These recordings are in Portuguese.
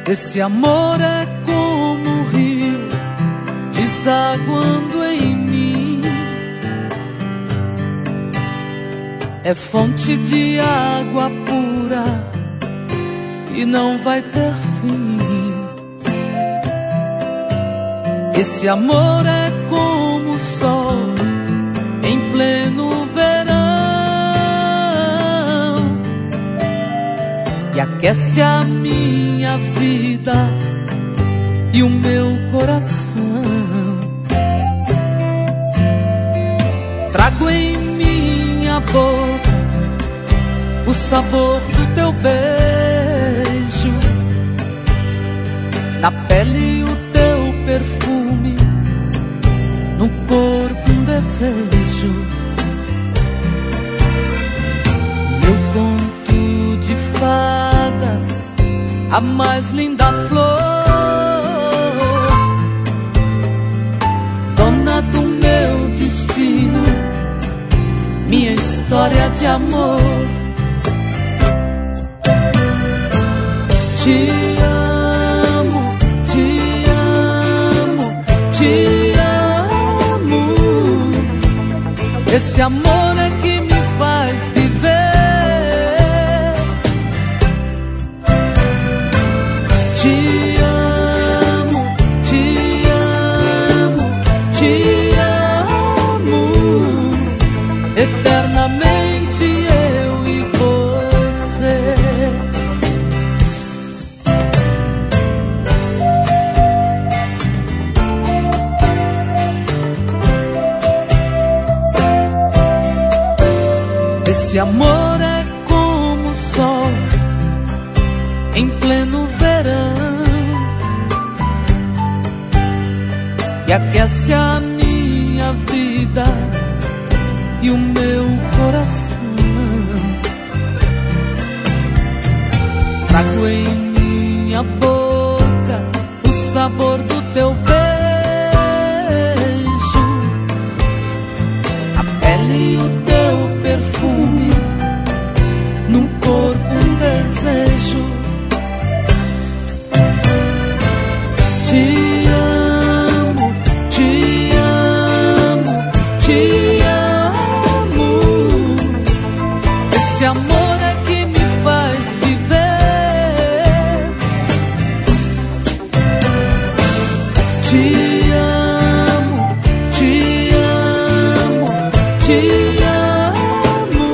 Esse amor é como um rio desaguando em mim, é fonte de água pura e não vai ter fim. Esse amor é como o sol em pleno verão e aquece a minha vida e o meu coração. Trago em minha boca o sabor do teu beijo, na pele o teu perfume, no corpo um desejo. Meu conto de fadas, a mais linda flor, dona do meu destino, minha história de amor. Te amo, te amo, te amo. Esse amor é que me faz viver. Te amo, te amo, te amo. Eternamente eu e você. Esse amor é como o sol em pleno verão e aquece a minha vida e o meu coração. Trago em minha boca o sabor do teu beijo, a pele e o teu perfume, no corpo um desejo. Te amo, te amo, te amo. Esse amor é que me faz viver. Te amo, te amo, te amo.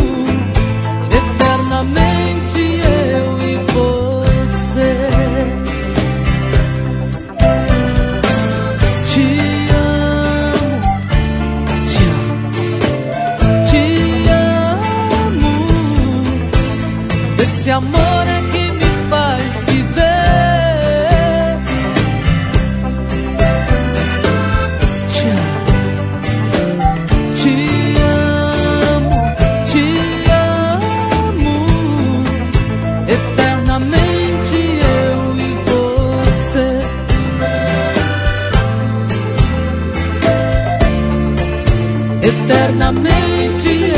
Eternamente eu e você. Te amo, te amo, te amo. Esse amor é que me faz viver. Te amo, te amo, te amo. Eternamente eu e você. Eternamente